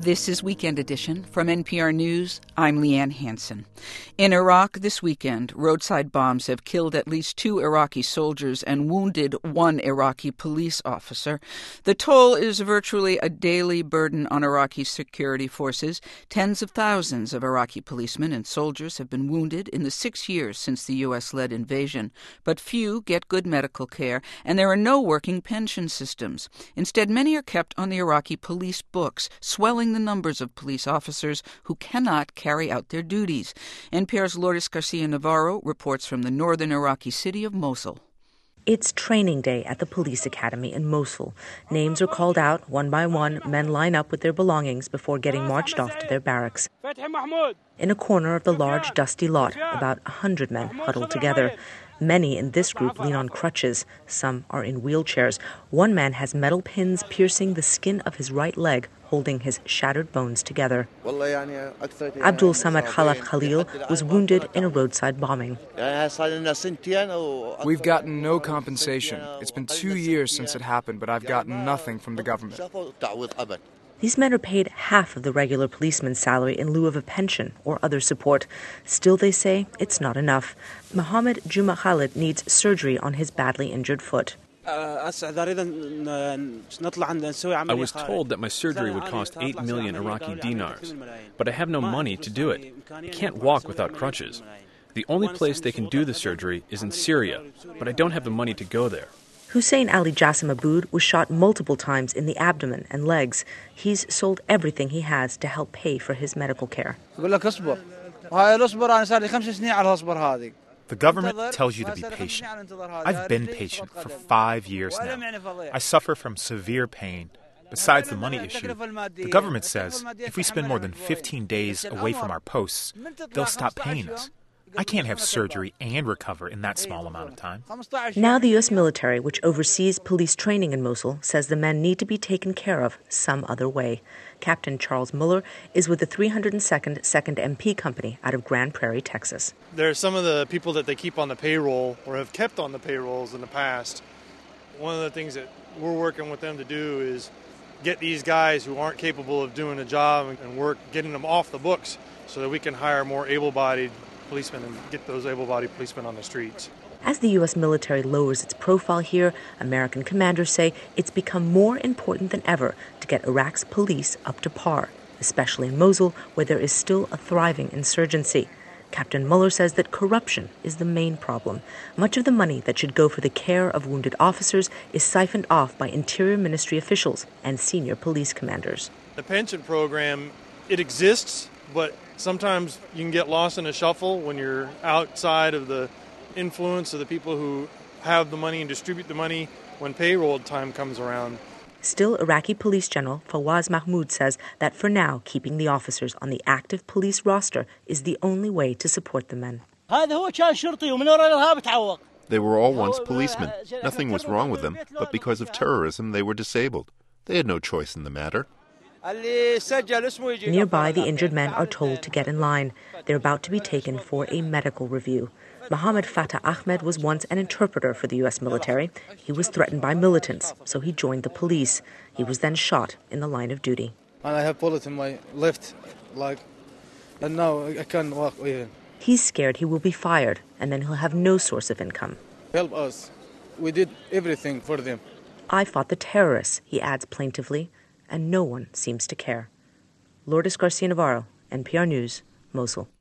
This is Weekend Edition from NPR News. I'm Leanne Hansen. In Iraq this weekend, roadside bombs have killed at least 2 Iraqi soldiers and wounded 1 Iraqi police officer. The toll is virtually a daily burden on Iraqi security forces. Tens of thousands of Iraqi policemen and soldiers have been wounded in the 6 years since the U.S.-led invasion. But few get good medical care, and there are no working pension systems. Instead, many are kept on the Iraqi police books, swelling the numbers of police officers who cannot carry out their duties. NPR's Lourdes Garcia-Navarro reports from the northern Iraqi city of Mosul. It's training day at the police academy in Mosul. Names are called out one by one. Men line up with their belongings before getting marched off to their barracks. In a corner of the large, dusty lot, about 100 men huddled together. Many in this group lean on crutches. Some are in wheelchairs. One man has metal pins piercing the skin of his right leg, holding his shattered bones together. Abdul Samad Khalaf Khalil was wounded in a roadside bombing. We've gotten no compensation. It's been 2 years since it happened, but I've gotten nothing from the government. These men are paid half of the regular policeman's salary in lieu of a pension or other support. Still, they say, it's not enough. Mohammed Juma Khalid needs surgery on his badly injured foot. I was told that my surgery would cost 8 million Iraqi dinars, but I have no money to do it. I can't walk without crutches. The only place they can do the surgery is in Syria, but I don't have the money to go there. Hussein Ali Jassim Aboud was shot multiple times in the abdomen and legs. He's sold everything he has to help pay for his medical care. The government tells you to be patient. I've been patient for 5 years now. I suffer from severe pain. Besides the money issue, the government says if we spend more than 15 days away from our posts, they'll stop paying us. I can't have surgery and recover in that small amount of time. Now the U.S. military, which oversees police training in Mosul, says the men need to be taken care of some other way. Captain Charles Muller is with the 302nd 2nd MP Company out of Grand Prairie, Texas. There are some of the people that they keep on the payroll or have kept on the payrolls in the past. One of the things that we're working with them to do is get these guys who aren't capable of doing a job and work, getting them off the books so that we can hire more able-bodied policemen and get those able-bodied policemen on the streets. As the U.S. military lowers its profile here, American commanders say it's become more important than ever to get Iraq's police up to par, especially in Mosul, where there is still a thriving insurgency. Captain Muller says that corruption is the main problem. Much of the money that should go for the care of wounded officers is siphoned off by Interior Ministry officials and senior police commanders. The pension program, it exists, but sometimes you can get lost in a shuffle when you're outside of the influence of the people who have the money and distribute the money when payroll time comes around. Still, Iraqi Police General Fawaz Mahmoud says that for now, keeping the officers on the active police roster is the only way to support the men. They were all once policemen. Nothing was wrong with them, but because of terrorism, they were disabled. They had no choice in the matter. Nearby, the injured men are told to get in line. They're about to be taken for a medical review. Mohammed Fatah Ahmed was once an interpreter for the U.S. military. He was threatened by militants, so he joined the police. He was then shot in the line of duty. And I have bullet in my left leg, and now I can't walk even. He's scared he will be fired, and then he'll have no source of income. Help us. We did everything for them. I fought the terrorists, he adds plaintively, and no one seems to care. Lourdes Garcia-Navarro, NPR News, Mosul.